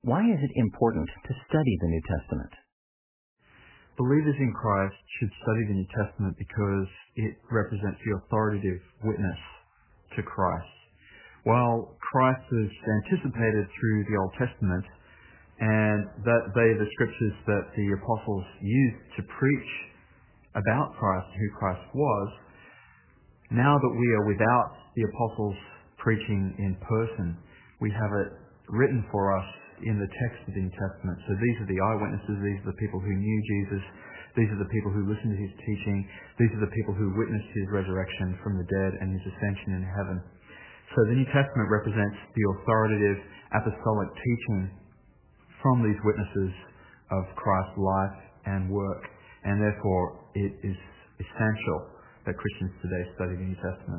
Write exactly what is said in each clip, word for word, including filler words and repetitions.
Why is it important to study the New Testament? Believers in Christ should study the New Testament because it represents the authoritative witness to Christ. While Christ is anticipated through the Old Testament, and that they are the scriptures that the apostles used to preach about Christ, who Christ was, now that we are without the apostles preaching in person, we have it written for us in the text of the New Testament. So these are the eyewitnesses, these are the people who knew Jesus, these are the people who listened to his teaching, these are the people who witnessed his resurrection from the dead and his ascension in heaven. So the New Testament represents the authoritative apostolic teaching from these witnesses of Christ's life and work, and therefore it is essential that Christians today study the New Testament.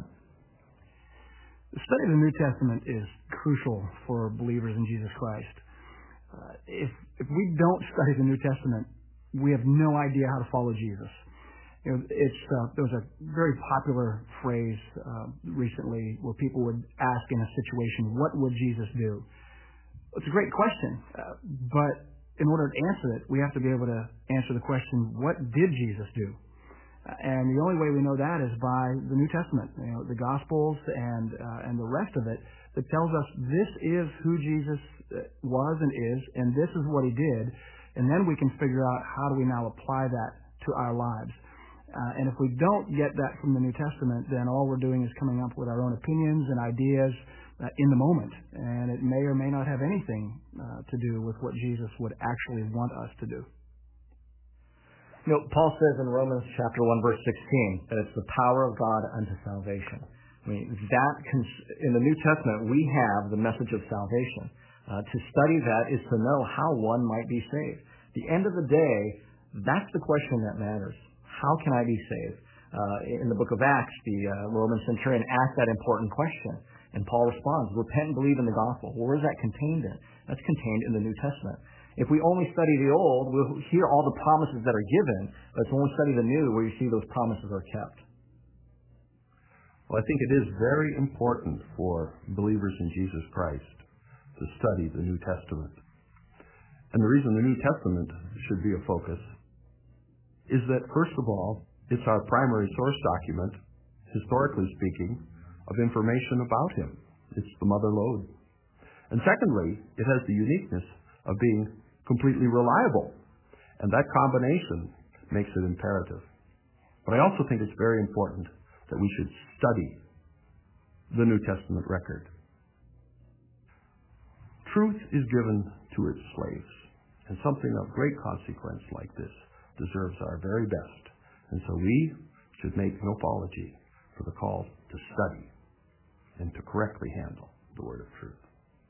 The study of the New Testament is crucial for believers in Jesus Christ. Uh, if if we don't study the New Testament, we have no idea how to follow Jesus. You know, it's uh, there was a very popular phrase uh, recently where people would ask in a situation, "What would Jesus do?" It's a great question, uh, but in order to answer it, we have to be able to answer the question, "What did Jesus do?" Uh, and the only way we know that is by the New Testament, you know, the Gospels and uh, and the rest of it that tells us this is who Jesus was and is, and this is what he did, and then we can figure out how do we now apply that to our lives. Uh, and if we don't get that from the New Testament, then all we're doing is coming up with our own opinions and ideas uh, in the moment, and it may or may not have anything uh, to do with what Jesus would actually want us to do. You know, Paul says in Romans chapter one, verse sixteen, that it's the power of God unto salvation. I mean, that cons- in the New Testament, we have the message of salvation. Uh, to study that is to know how one might be saved. At the end of the day, that's the question that matters. How can I be saved? Uh, in the book of Acts, the uh, Roman centurion asked that important question, and Paul responds, repent and believe in the gospel. Well, where is that contained in? That's contained in the New Testament. If we only study the Old, we'll hear all the promises that are given, but it's when we study the New where you see those promises are kept. Well, I think it is very important for believers in Jesus Christ to study the New Testament. And the reason the New Testament should be a focus is that, first of all, it's our primary source document, historically speaking, of information about him. It's the mother lode. And secondly, it has the uniqueness of being completely reliable. And that combination makes it imperative. But I also think it's very important that we should study the New Testament record. Truth is given to its slaves, and something of great consequence like this deserves our very best. And so we should make no apology for the call to study and to correctly handle the word of truth.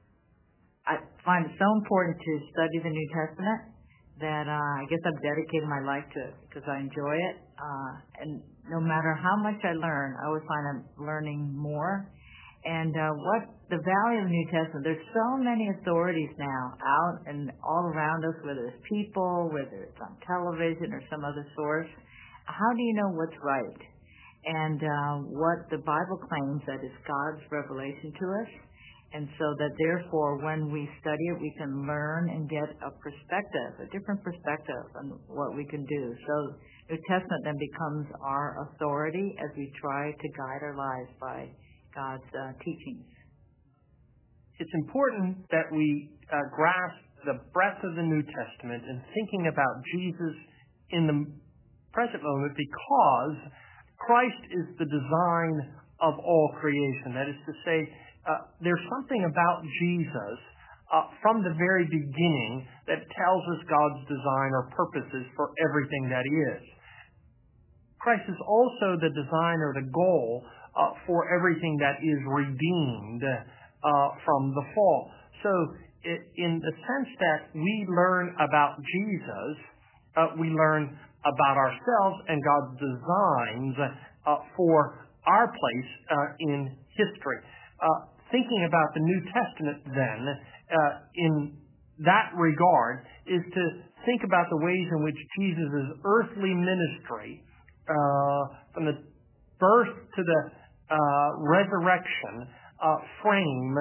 I find it so important to study the New Testament that uh, I guess I've dedicated my life to it because I enjoy it. Uh, and no matter how much I learn, I always find I'm learning more. And uh, what the value of the New Testament, there's so many authorities now out and all around us, whether it's people, whether it's on television or some other source. How do you know what's right? And uh, what the Bible claims that is God's revelation to us. And so that therefore when we study it, we can learn and get a perspective, a different perspective on what we can do. So New Testament then becomes our authority as we try to guide our lives by God's uh, teachings. It's important that we uh, grasp the breadth of the New Testament and thinking about Jesus in the present moment because Christ is the design of all creation. That is to say, uh, there's something about Jesus uh, from the very beginning that tells us God's design or purposes for everything that He is. Christ is also the design or the goal Uh, for everything that is redeemed uh, from the fall. So it, in the sense that we learn about Jesus, uh, we learn about ourselves and God's designs uh, for our place uh, in history. Uh, thinking about the New Testament then, uh, in that regard, is to think about the ways in which Jesus' earthly ministry, uh, from the birth to the Uh, resurrection uh, frame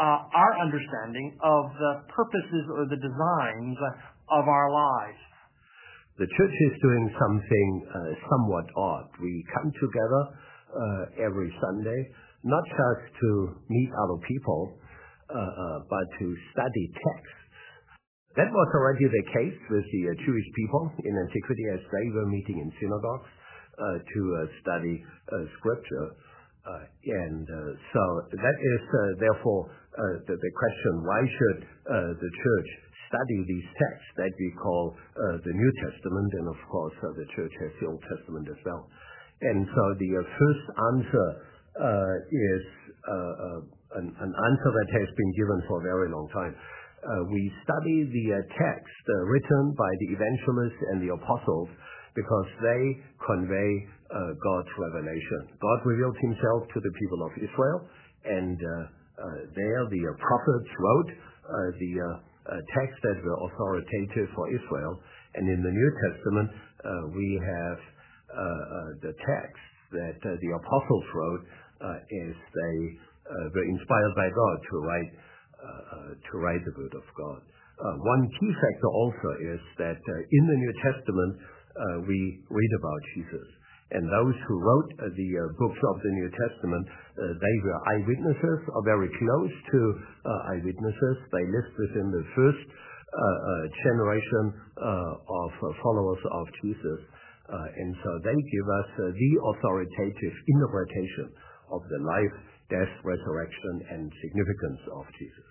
uh, our understanding of the purposes or the designs of our lives. The church is doing something uh, somewhat odd. We come together uh, every Sunday, not just to meet other people, uh, uh, but to study texts. That was already the case with the uh, Jewish people in antiquity as they were meeting in synagogues uh, to uh, study uh, scripture. Uh, and uh, so that is uh, therefore uh, the, the question, why should uh, the church study these texts that we call uh, the New Testament, and of course uh, the church has the Old Testament as well. And so the uh, first answer uh, is uh, uh, an, an answer that has been given for a very long time. Uh, we study the uh, text uh, written by the evangelists and the apostles because they convey uh, God's revelation. God revealed himself to the people of Israel, and uh, uh, there the uh, prophets wrote uh, the uh, uh, texts that were authoritative for Israel. And in the New Testament, uh, we have uh, uh, the texts that uh, the apostles wrote uh, as they uh, were inspired by God to write uh, uh, to write the Word of God. Uh, one key factor also is that uh, in the New Testament uh, we read about Jesus. And those who wrote uh, the uh, books of the New Testament, uh, they were eyewitnesses, or very close to uh, eyewitnesses. They lived within the first uh, uh, generation uh, of uh, followers of Jesus. Uh, and so they give us uh, the authoritative interpretation of the life, death, resurrection, and significance of Jesus.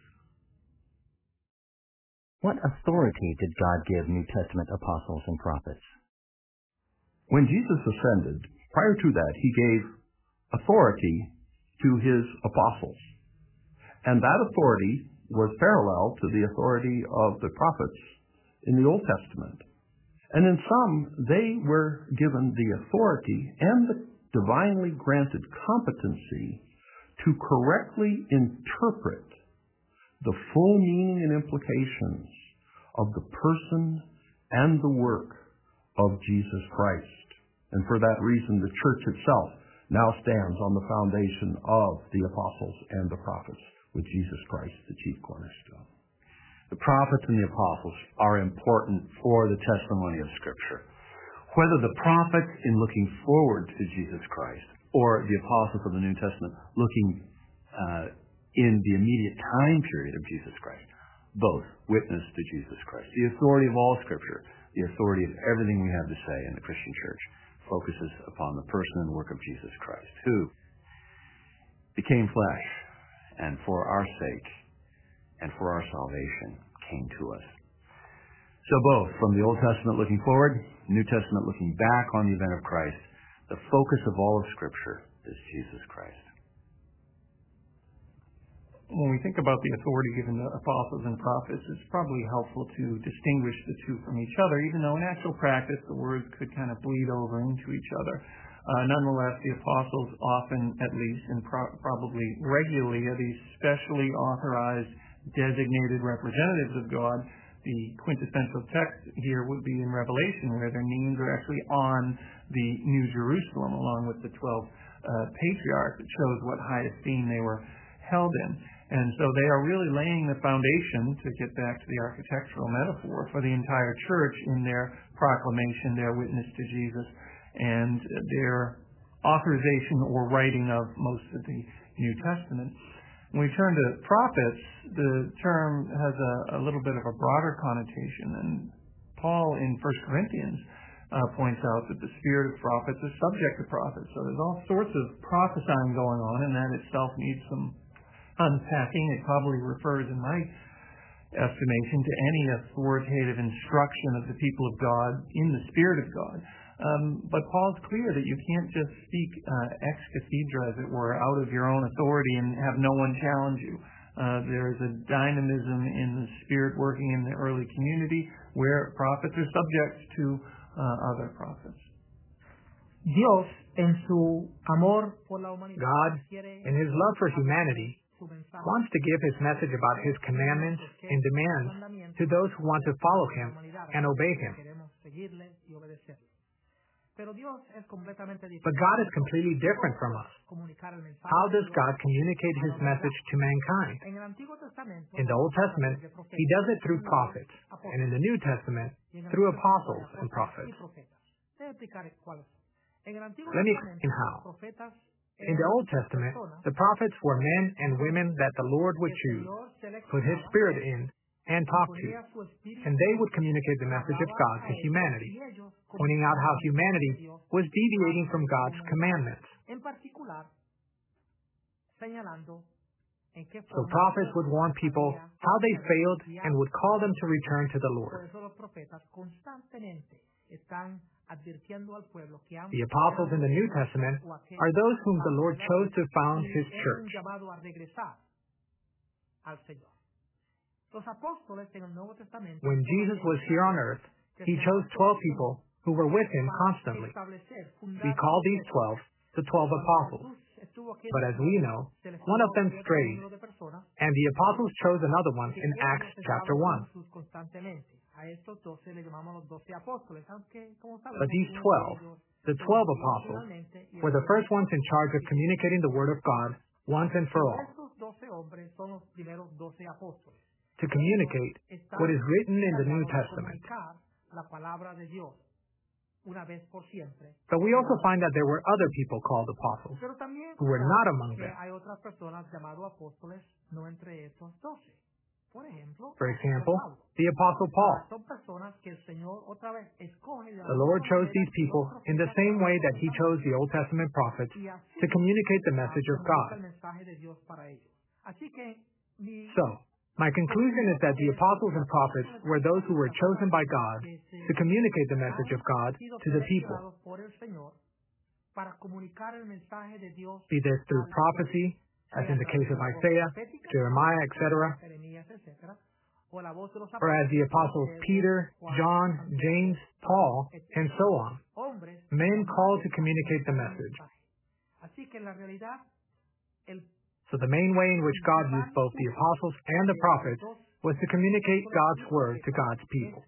What authority did God give New Testament apostles and prophets? When Jesus ascended, prior to that, he gave authority to his apostles. And that authority was parallel to the authority of the prophets in the Old Testament. And in some, they were given the authority and the divinely granted competency to correctly interpret the full meaning and implications of the person and the work of Jesus Christ. And for that reason, the church itself now stands on the foundation of the apostles and the prophets, with Jesus Christ, the chief cornerstone. The prophets and the apostles are important for the testimony of Scripture. Whether the prophets in looking forward to Jesus Christ or the apostles of the New Testament looking uh, in the immediate time period of Jesus Christ, both witness to Jesus Christ. The authority of all Scripture, the authority of everything we have to say in the Christian church, focuses upon the person and work of Jesus Christ, who became flesh and for our sake and for our salvation came to us. So both from the Old Testament looking forward, New Testament looking back on the event of Christ, the focus of all of Scripture is Jesus Christ. When we think about the authority given to apostles and prophets, it's probably helpful to distinguish the two from each other, even though in actual practice the words could kind of bleed over into each other. Uh, nonetheless, the apostles often, at least, and pro- probably regularly, are these specially authorized, designated representatives of God. The quintessential text here would be in Revelation, where their names are actually on the New Jerusalem, along with the twelve uh, patriarchs. It shows what high esteem they were held in. And so they are really laying the foundation, to get back to the architectural metaphor, for the entire church in their proclamation, their witness to Jesus, and their authorization or writing of most of the New Testament. When we turn to prophets, the term has a, a little bit of a broader connotation, and Paul in First Corinthians uh, points out that the spirit of prophets is subject to prophets. So there's all sorts of prophesying going on, and that itself needs some unpacking. It probably refers, in my estimation, to any authoritative instruction of the people of God in the Spirit of God. Um, but Paul's clear that you can't just speak uh, ex cathedra, as it were, out of your own authority and have no one challenge you. Uh, there is a dynamism in the Spirit working in the early community where prophets are subject to uh, other prophets. Dios, en su amor por la humanidad, God, in His love for humanity, wants to give His message about His commandments and demands to those who want to follow Him and obey Him. But God is completely different from us. How does God communicate his message to mankind? In the Old Testament, he does it through prophets, and in the New Testament, through apostles and prophets. Let me explain how. In the Old Testament, the prophets were men and women that the Lord would choose, put his Spirit in, and talk to, and they would communicate the message of God to humanity, pointing out how humanity was deviating from God's commandments. So prophets would warn people how they failed and would call them to return to the Lord. The apostles in the New Testament are those whom the Lord chose to found his church. When Jesus was here on earth, he chose twelve people who were with him constantly. We call these twelve the twelve apostles. But as we know, one of them strayed, and the apostles chose another one in Acts chapter one. But these twelve, the twelve apostles, were the first ones in charge of communicating the Word of God once and for all. To communicate what is written in the New Testament. But we also find that there were other people called apostles who were not among them. For example, the Apostle Paul. The Lord chose these people in the same way that he chose the Old Testament prophets to communicate the message of God. So, my conclusion is that the apostles and prophets were those who were chosen by God to communicate the message of God to the people. Be this through prophecy, as in the case of Isaiah, Jeremiah, et cetera, or as the apostles Peter, John, James, Paul, and so on, men called to communicate the message. So the main way in which God used both the apostles and the prophets was to communicate God's word to God's people.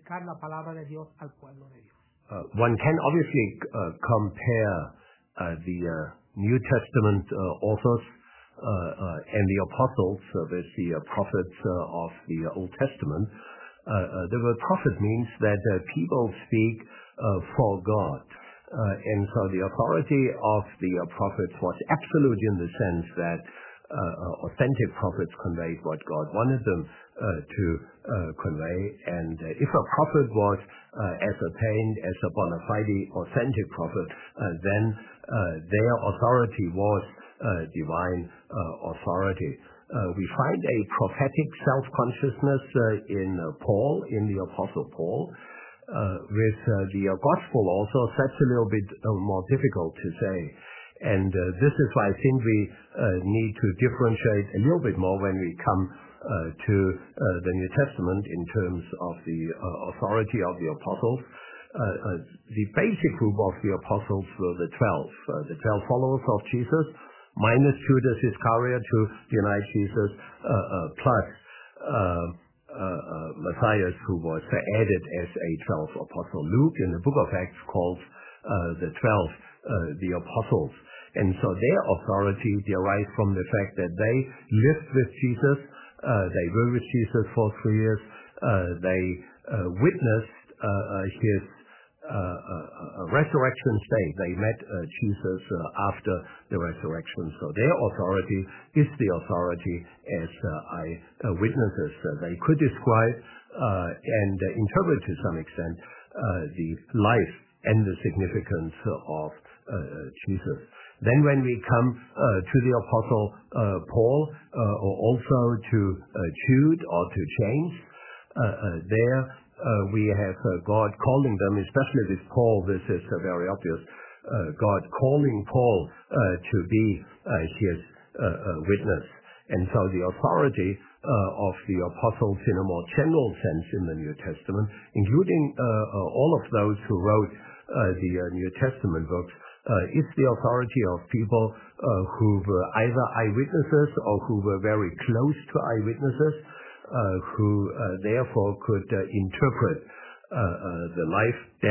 Uh, one can obviously uh, compare uh, the uh, New Testament uh, authors uh, uh, and the apostles uh, with the uh, prophets uh, of the Old Testament. Uh, uh, the word prophet means that uh, people speak uh, for God. Uh, and so the authority of the uh, prophets was absolute in the sense that uh, uh, authentic prophets conveyed what God wanted them uh, to uh, convey. And uh, if a prophet was uh, ascertained as a bona fide authentic prophet, uh, then uh, their authority was uh, divine uh, authority. Uh, we find a prophetic self-consciousness uh, in uh, Paul, in the Apostle Paul. Uh, with uh, the uh, gospel also, that's a little bit uh, more difficult to say. And uh, this is why I think we uh, need to differentiate a little bit more when we come uh, to uh, the New Testament in terms of the uh, authority of the apostles. Uh, uh, the basic group of the apostles were the twelve, uh, the twelve followers of Jesus, minus Judas Iscariot to deny Jesus, uh, uh, plus uh, Uh, uh, Matthias, who was uh, added as a twelfth apostle. Luke, in the book of Acts, calls uh, the twelve uh, the apostles. And so their authority derives from the fact that they lived with Jesus, uh, they were with Jesus for three years, uh, they uh, witnessed uh, uh, his uh, uh, resurrection state. They met uh, Jesus uh, after the resurrection. So their authority is the authority as uh, eye witnesses. Uh, they could describe uh, and uh, interpret to some extent uh, the life and the significance of uh, Jesus. Then when we come uh, to the Apostle uh, Paul, uh, or also to uh, Jude or to James, uh, uh, there Uh, we have uh, God calling them, especially with Paul, this is uh, very obvious, uh, God calling Paul uh, to be uh, his uh, uh, witness. And so the authority uh, of the apostles in a more general sense in the New Testament, including uh, uh, all of those who wrote uh, the uh, New Testament books, uh, is the authority of people uh, who were either eyewitnesses or who were very close to eyewitnesses, Uh, who uh, therefore could uh, interpret uh, uh, the life, death,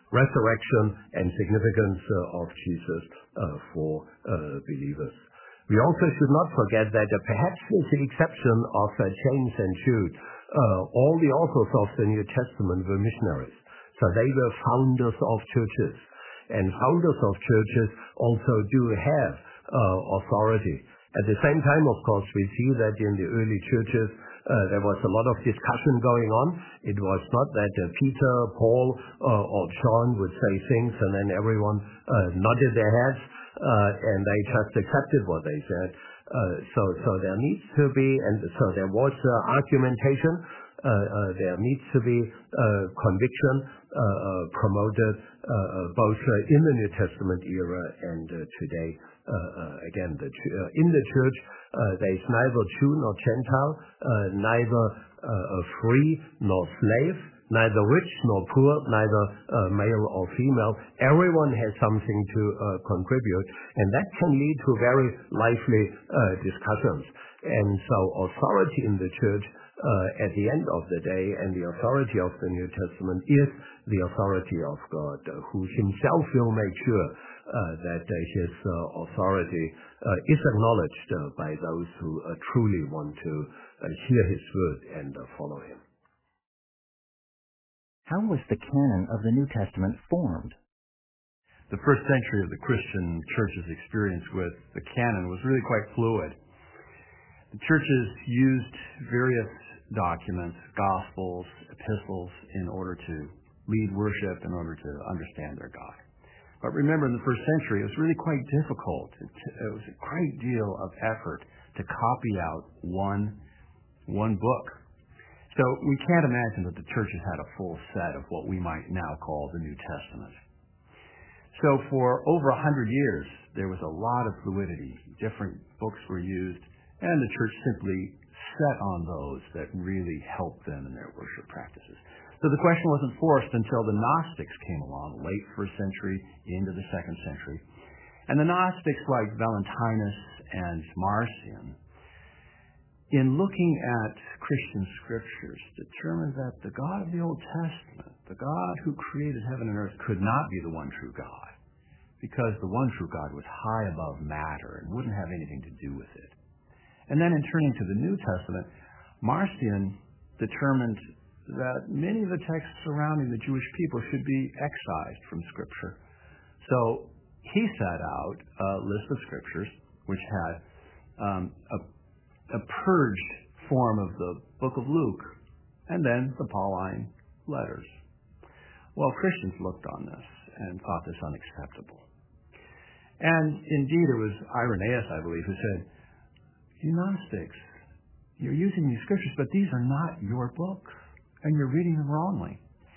resurrection and significance uh, of Jesus uh, for uh, believers. We also should not forget that uh, perhaps with the exception of uh, James and Jude, uh, all the authors of the New Testament were missionaries. So they were founders of churches. And founders of churches also do have uh, authority. At the same time, of course, we see that in the early churches, uh, there was a lot of discussion going on. It was not that uh, Peter, Paul, uh, or John would say things and then everyone uh, nodded their heads uh, and they just accepted what they said. Uh, so, so there needs to be, and so there was uh, argumentation. Uh, uh, there needs to be uh, conviction uh, uh, promoted uh, uh, both uh, in the New Testament era and uh, today. Uh, uh, again, the ch- uh, in the church, uh, there is neither Jew nor Gentile, uh, neither uh, free nor slave, neither rich nor poor, neither uh, male or female. Everyone has something to uh, contribute, and that can lead to very lively uh, discussions. And so authority in the church uh, at the end of the day, and the authority of the New Testament is the authority of God, uh, who himself will make sure uh, that uh, his uh, authority uh, is acknowledged uh, by those who uh, truly want to uh, hear his word and uh, follow him. How was the canon of the New Testament formed? The first century of the Christian church's experience with the canon was really quite fluid. The churches used various documents, gospels, epistles, in order to lead worship, in order to understand their God. But remember, in the first century, it was really quite difficult. It, it was a great deal of effort to copy out one, one book. So we can't imagine that the churches had a full set of what we might now call the New Testament. So for over a hundred years, there was a lot of fluidity. Different books were used, and the church simply set on those that really helped them in their worship practices. So the question wasn't forced until the Gnostics came along, late first century into the second century. And the Gnostics, like Valentinus and Marcion, in looking at Christian scriptures, determined that the God of the Old Testament, the God who created heaven and earth, could not be the one true God, because the one true God was high above matter and wouldn't have anything to do with it. And then in turning to the New Testament, Marcion determined that many of the texts surrounding the Jewish people should be excised from Scripture. So he set out a list of scriptures which had um, a, a purged form of the book of Luke, and then the Pauline letters. Well, Christians looked on this and thought this unacceptable. And indeed, it was Irenaeus, I believe, who said, "You Gnostics, you're using these scriptures, but these are not your books, and you're reading them wrongly."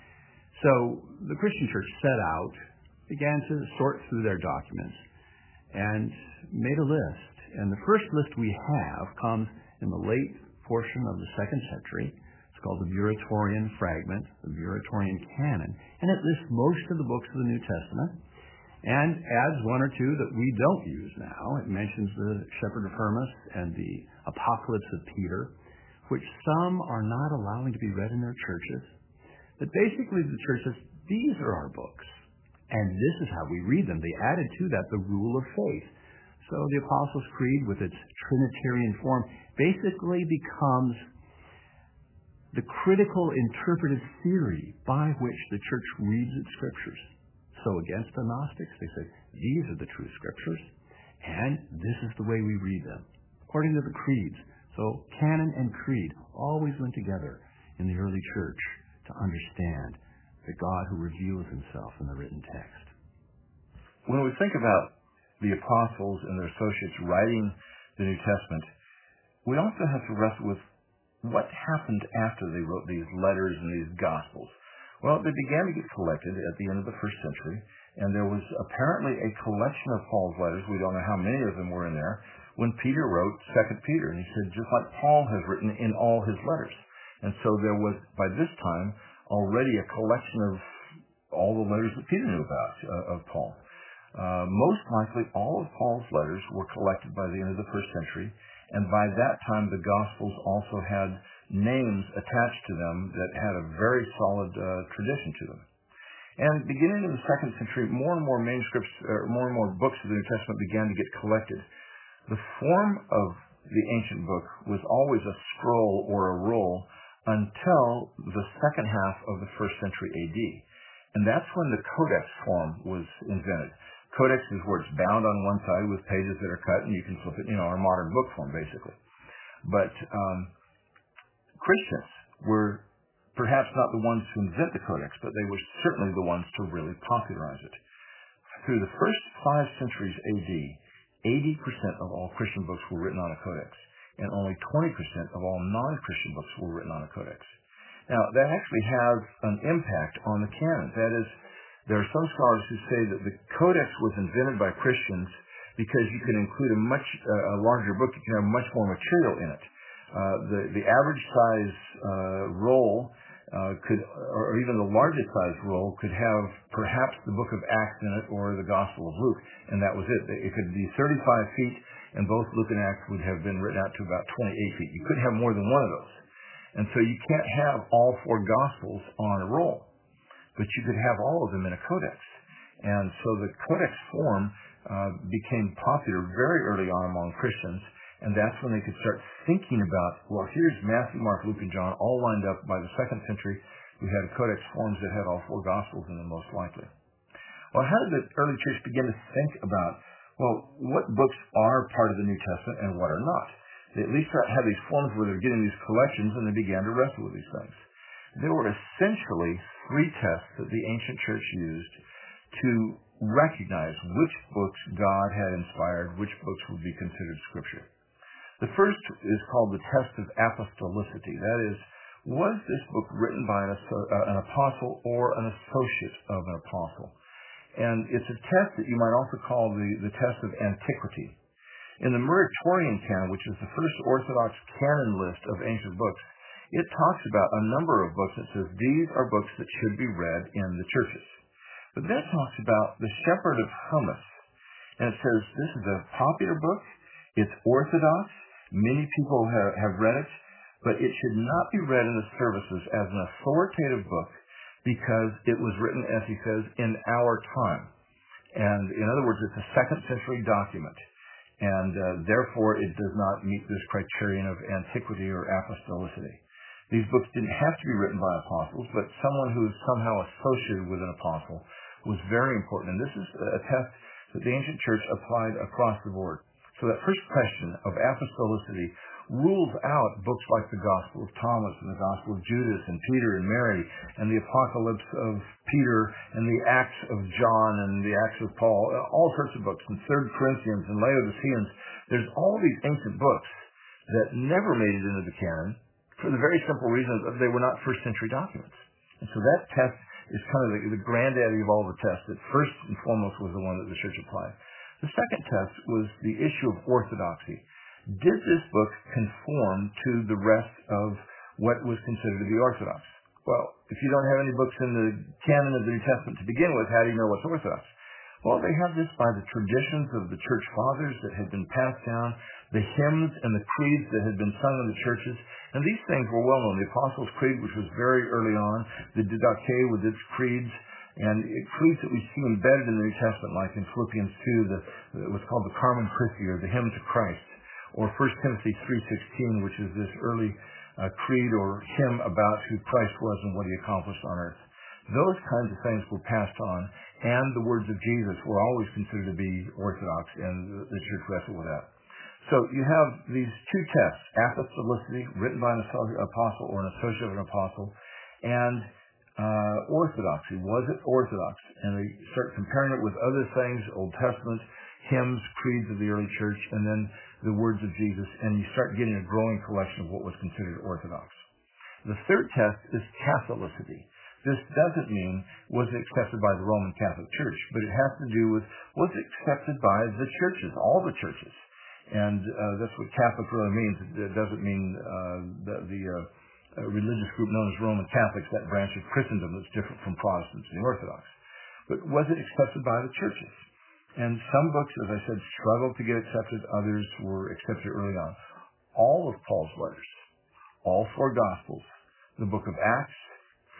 So the Christian church set out, began to sort through their documents, and made a list. And the first list we have comes in the late portion of the second century. It's called the Muratorian Fragment, the Muratorian Canon, and it lists most of the books of the New Testament, and adds one or two that we don't use now. It mentions the Shepherd of Hermas and the Apocalypse of Peter, which some are not allowing to be read in their churches. But basically the church says, these are our books, and this is how we read them. They added to that the rule of faith. So the Apostles' Creed, with its Trinitarian form, basically becomes the critical interpretive theory by which the church reads its scriptures. So against the Gnostics, they said, these are the true scriptures, and this is the way we read them, according to the creeds. So canon and creed always went together in the early church to understand the God who reveals himself in the written text. When we think about the apostles and their associates writing the New Testament, we also have to wrestle with what happened after they wrote these letters and these gospels. Well, they began to get collected at the end of the first century, and there was apparently a collection of Paul's letters. We don't know how many of them were in there, when Peter wrote Second Peter, and he said, just like Paul has written in all his letters. And so there was, by this time, already a collection of all the letters that Peter knew about uh, of Paul. Uh, most likely, all of Paul's letters were collected by the end of the first century, and by that time, the Gospels also had names attached to them that had a very solid uh, tradition to them. And beginning in the second century, more and more manuscripts, or more and more books of the New Testament began to get collected. The form of the ancient book was always a scroll or a roll until the second half of the first century A D. And that's when the codex form was invented. Codex is where it's bound on one side with pages that are cut, and you can flip it, you know, our modern book form, basically. But um, Christians were perhaps not the ones to invent the codex, but they were certainly the ones to really popularize it. Through the first five centuries A D, eighty percent of all Christian books were written on a codex, and only twenty percent of all non-Christian books were written on a codex. Now, that actually has an impact on the canon. That is, there are some scholars who say that the codex was invented by Christians because you can include a much uh, a larger book, you can have much more material in it. Uh, the, the average size uh, roll uh, could, or even the largest size roll could have perhaps the book of Acts in it or the Gospel of Luke, and that was it. It could be thirty-five feet, and both Luke and Acts would have been written out to about twenty-eight feet. You couldn't have more than one of those. And so you can't have all four Gospels on a roll, but you could have all of them in a codex. And so the codex form uh, became popular very early on among Christians, and that's when they could start thinking about, well, here's Matthew, Mark, Luke, and John all lined up. By the second century, we had codex forms that had all four Gospels in them, most likely. Well, how did the early church begin to think about, well, what books are part of the New Testament and what are not? They at least had these forms where they're getting these collections, and they began to wrestle with these things. There were essentially three tests that the ancient church used to recognize which books God had inspired, which books would be considered Scripture. The first is called the test of apostolicity. That is, was this book written by an, an apostle or an associate of an apostle? And it's a test that you might also call the, the test of antiquity. In the Muratorian canon, which is the first Orthodox canon list of ancient books, it talks about a number of books that says these are books that should be read in the churches. But then it talks about the Shepherd of Hermas, and it says this is a popular book, it's Orthodox, many people have, have read it, but it should not be read in the services as an authoritative book because it was written, as he says, in our time. And in other words, it's a second century document. And uh, therefore, it does not meet this criterion of antiquity or apostolicity. These books didn't have to be written by apostles, but someone who is somehow associated with an apostle was very important. And this is a test that the ancient church applied across the board. So that first question of apostolicity rules out books like the Gospel of Thomas and the Gospel of Judas and Peter and Mary and the Apocalypse of Peter and the Acts of John and the Acts of Paul, all sorts of books, and Third Corinthians and Laodiceans. There's all these ancient books that never made it into the canon for the very simple reason that they were not first century documents. And so that test is kind of the, the granddaddy of all the tests. That first and foremost was the one that the church applied. The second test was the issue of orthodoxy. Did this book conform to the rest of what was considered to be orthodox? Well, if you don't have any books in the canon of the New Testament to begin with, how do you know what's orthodox? Well, they have this by the traditions of the church fathers that had been passed down, the hymns and the creeds that had been sung in the churches, and these things were well known. The Apostles' Creed, which was very early on, the Didache with its creeds, and creeds that we see embedded in the New Testament, like in Philippians two, the, what's called the Carmen Christi, or the Hymn to Christ, or First Timothy three sixteen, which is this early uh, creed or hymn about who Christ was and what he accomplished on earth. Those kinds of things were passed on, and the words of Jesus were always considered to be orthodox, and the church wrestled with that. So you have these two tests, apostolicity, written by an apostle or an associate of an apostle, and uh, orthodoxy. Was it orthodox? And they start comparing it with other things, Old Testament, hymns, creeds of the early church, and then the words of Jesus, and you start getting a growing collection of what was considered orthodox. The third test is Catholicity. This doesn't mean was it accepted by the Roman Catholic Church, but it has to do with was it accepted by the churches, all the churches. And uh, that's what Catholic really means. It doesn't mean uh, the, the uh, religious group known as Roman Catholics, that branch of Christendom that's different from Protestants and the Orthodox. But was it accepted by the churches? And some books, as I said, struggled to get accepted. Others were accepted early on. All of Paul's letters, all four Gospels, the book of Acts,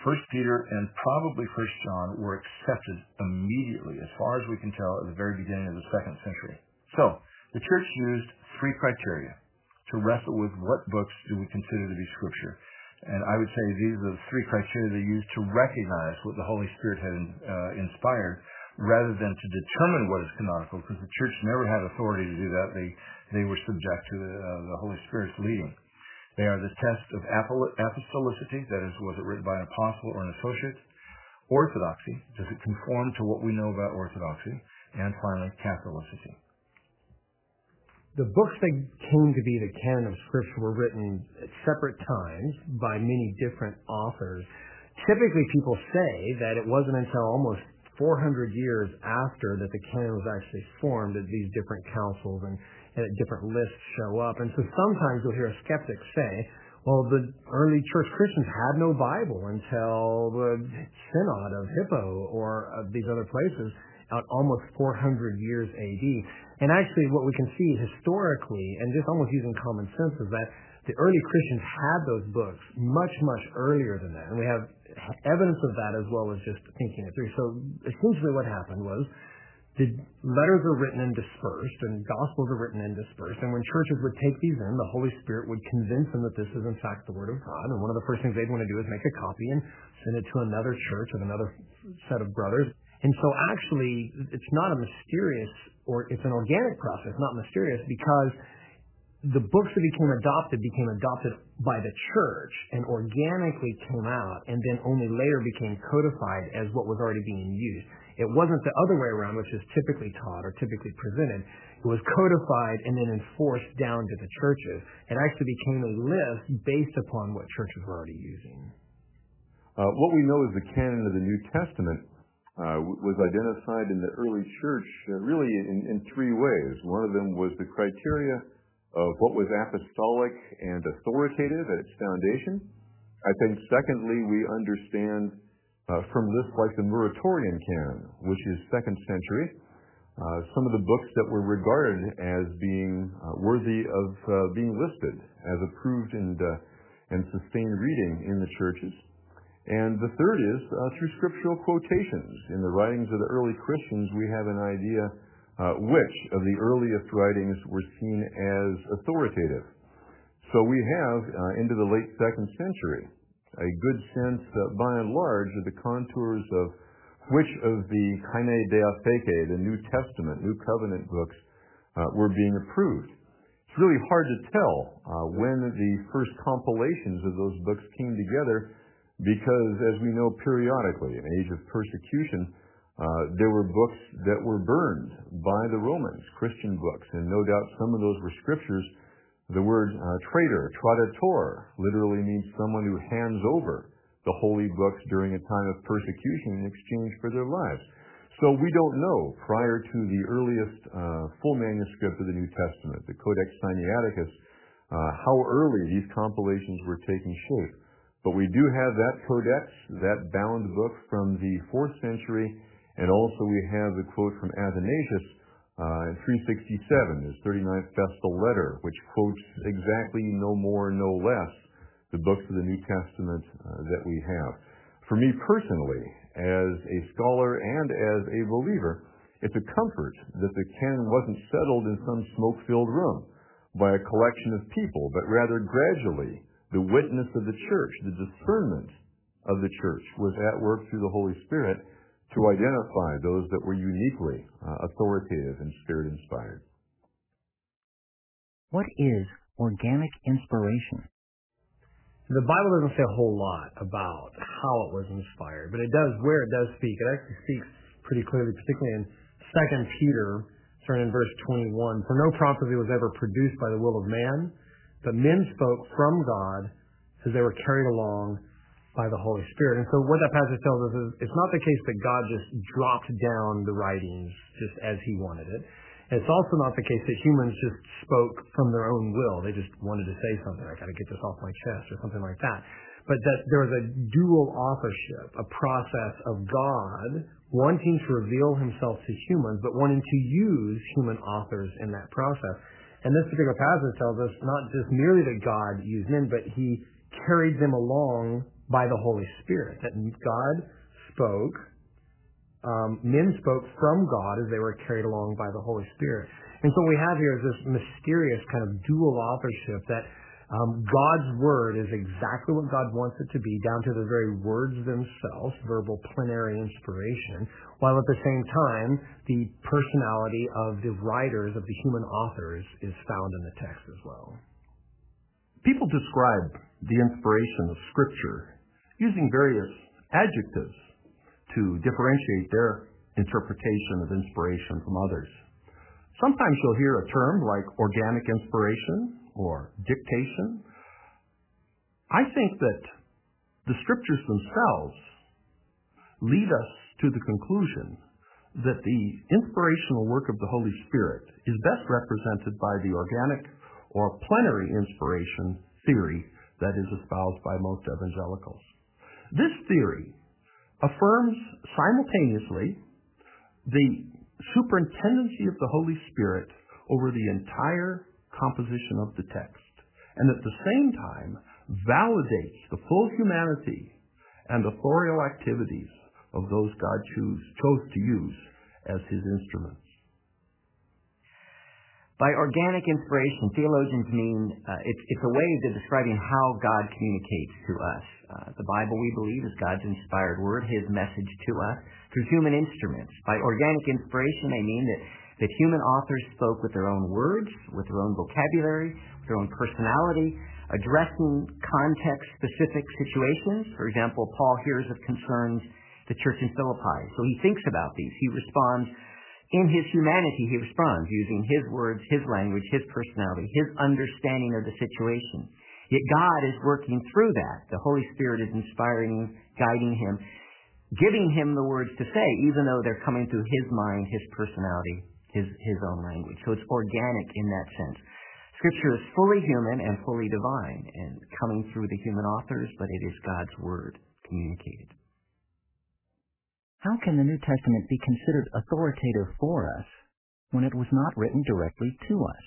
First Peter and probably First John were accepted immediately, as far as we can tell, at the very beginning of the second century. So, the church used three criteria to wrestle with what books do we consider to be Scripture. And I would say these are the three criteria they used to recognize what the Holy Spirit had uh, inspired, rather than to determine what is canonical, because the church never had authority to do that. They they were subject to the, uh, the Holy Spirit's leading. They are the test of apostolicity, that is, was it written by an apostle or an associate? Orthodoxy, does it conform to what we know about orthodoxy? And finally, Catholicity. The books that came to be the canon of Scripture were written at separate times by many different authors. Typically, people say that it wasn't until almost four hundred years after that the canon was actually formed that these different councils and, and different lists show up. And so sometimes you'll hear a skeptic say, well, the early church Christians had no Bible until the Synod of Hippo or of these other places out almost four hundred years A D. And actually what we can see historically, and just almost using common sense, is that the early Christians had those books much, much earlier than that. And we have evidence of that as well as just thinking it through. So essentially what happened was the letters are written and dispersed, and gospels are written and dispersed. And when churches would take these in, the Holy Spirit would convince them that this is in fact the Word of God. And one of the first things they'd want to do is make a copy and send it to another church of another set of brothers. And so actually, it's not a mysterious, or it's an organic process, not mysterious, because the books that became adopted became adopted by the church and organically came out, and then only later became codified as what was already being used. It wasn't the other way around, which is typically taught or typically presented. It was codified and then enforced down to the churches. It actually became a list based upon what churches were already using. Uh, what we know as the canon of the New Testament Uh, was identified in the early church uh, really in, in three ways. One of them was the criteria of what was apostolic and authoritative at its foundation. I think secondly, we understand uh, from lists like the Muratorian canon, which is second century, uh, some of the books that were regarded as being uh, worthy of uh, being listed as approved and, uh, and sustained reading in the churches. And the third is uh, through scriptural quotations. In the writings of the early Christians, we have an idea uh, which of the earliest writings were seen as authoritative. So we have, uh, into the late second century, a good sense, uh, by and large, of the contours of which of the Kaine Dea Feke, the New Testament, New Covenant books, uh, were being approved. It's really hard to tell uh, when the first compilations of those books came together, because, as we know, periodically, in age of persecution, uh, there were books that were burned by the Romans, Christian books, and no doubt some of those were scriptures. The word uh, traitor, traditor, literally means someone who hands over the holy books during a time of persecution in exchange for their lives. So we don't know, prior to the earliest uh, full manuscript of the New Testament, the Codex Sinaiticus, uh, how early these compilations were taking shape. But we do have that codex, that bound book from the fourth century, and also we have the quote from Athanasius uh, in three sixty-seven, his thirty-ninth Festal letter, which quotes exactly no more, no less, the books of the New Testament uh, that we have. For me personally, as a scholar and as a believer, it's a comfort that the canon wasn't settled in some smoke-filled room by a collection of people, but rather gradually the witness of the church, the discernment of the church was at work through the Holy Spirit to identify those that were uniquely uh, authoritative and Spirit-inspired. What is organic inspiration? The Bible doesn't say a whole lot about how it was inspired, but it does, where it does speak. It actually speaks pretty clearly, particularly in Second Peter, starting in verse twenty-one. For no prophecy was ever produced by the will of man, but men spoke from God as they were carried along by the Holy Spirit. And so what that passage tells us is it's not the case that God just dropped down the writings just as he wanted it. It's also not the case that humans just spoke from their own will. They just wanted to say something. I got to get this off my chest or something like that. But that there was a dual authorship, a process of God wanting to reveal himself to humans, but wanting to use human authors in that process. And this particular passage tells us not just merely that God used men, but he carried them along by the Holy Spirit, that God spoke, um, men spoke from God as they were carried along by the Holy Spirit. And so what we have here is this mysterious kind of dual authorship that um, God's Word is exactly what God wants it to be, down to the very words themselves, verbal plenary inspiration, while at the same time, the personality of the writers, of the human authors, is found in the text as well. People describe the inspiration of Scripture using various adjectives to differentiate their interpretation of inspiration from others. Sometimes you'll hear a term like organic inspiration or dictation. I think that the Scriptures themselves lead us to the conclusion that the inspirational work of the Holy Spirit is best represented by the organic or plenary inspiration theory that is espoused by most evangelicals. This theory affirms simultaneously the superintendency of the Holy Spirit over the entire composition of the text, and at the same time validates the full humanity and authorial activities of those God choose, chose to use as his instruments. By organic inspiration, theologians mean uh, it's, it's a way of describing how God communicates to us. Uh, the Bible, we believe, is God's inspired word, his message to us through human instruments. By organic inspiration, they mean that, that human authors spoke with their own words, with their own vocabulary, with their own personality, addressing context-specific situations. For example, Paul hears of concerns the church in Philippi, so he thinks about these. He responds in his humanity, he responds using his words, his language, his personality, his understanding of the situation. Yet God is working through that. The Holy Spirit is inspiring him, guiding him, giving him the words to say, even though they're coming through his mind, his personality, his, his own language. So it's organic in that sense. Scripture is fully human and fully divine, and coming through the human authors, but it is God's word communicated. How can the New Testament be considered authoritative for us when it was not written directly to us?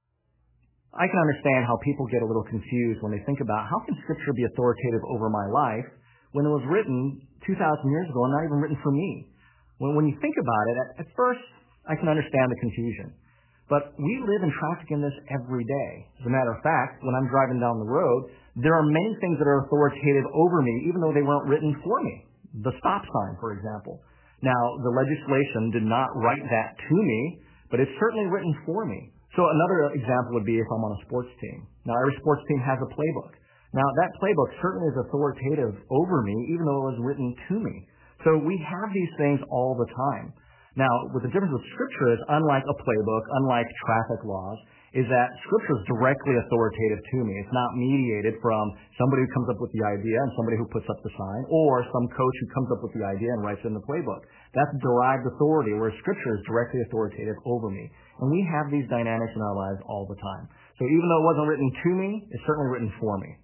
I can understand how people get a little confused when they think about how can Scripture be authoritative over my life when it was written two thousand years ago and not even written for me. When, when you think about it, at, at first, I can understand the confusion. But we live and traffic in this every day. As a matter of fact, when I'm driving down the road, there are many things that are authoritative over me, even though they weren't written for me. The stop sign, for example. Now, the legislation did not write that to me, but it's certainly written for me. So another example would be if I'm on a sports team. Now, every sports team has a playbook. Now, that playbook certainly is authoritative over me, even though it was written to me. So we have these things all the time. Now, what the difference with Scripture is, unlike a playbook, unlike traffic laws, is that Scripture is directly authoritative to me. It's not mediated from somebody who comes up with the idea and somebody who puts up the sign, or some coach who comes up with the idea and writes it in the playbook. That's derived authority, whereas Scripture is directly authoritative over me. And we have these dynamics in our lives all the time. So even though it wasn't written to me, it's certainly written for me.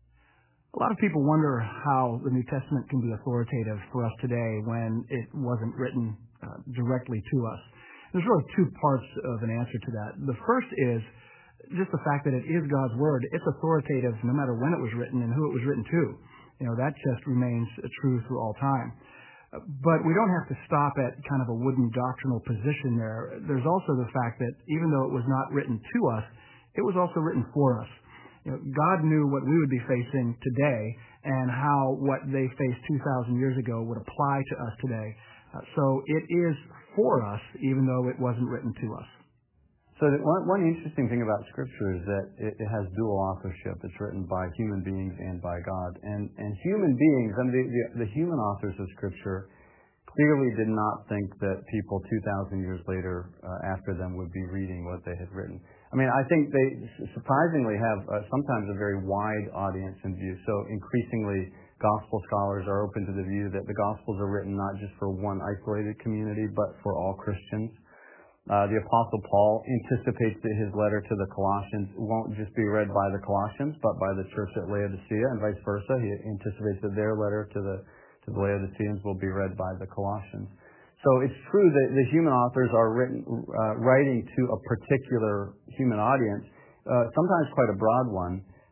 A lot of people wonder how the New Testament can be authoritative for us today when it wasn't written uh, directly to us. There's really two parts of an answer to that. The first is just the fact that it is God's Word. It's authoritative no matter when it was written and who it was written to. You know, that just remains true through all time. But we don't have to stop at kind of a wooden doctrinal position there. There's also the fact that even though it was not written to us, it was also written for us. You know, God knew what we would be facing today and how what they faced two thousand years ago would apply to us today. Uh, so it is for us, even though it wasn't written to us. So that one, one interesting thing about Scripture is that it, it has dual authorship. It's written by human beings and by God. And, and human beings, I mean, the, the, the human authors of Scripture clearly did not think that people two thousand years later uh, after them would be reading what they had written. I mean, I think they surprisingly have uh, sometimes a very wide audience in view. So increasingly, gospel scholars are open to the view that the Gospels are written not just for one isolated community, but for all Christians. Uh, the Apostle Paul anticipates that his letter to the Colossians won't just be read by the Colossians, but by the church at Laodicea, and vice versa. He anticipates that their letter to the to the Laodiceans will be read by the Colossians. So it's true that the human authors are written, uh, writing to a particular human audience, uh, sometimes quite a broad one,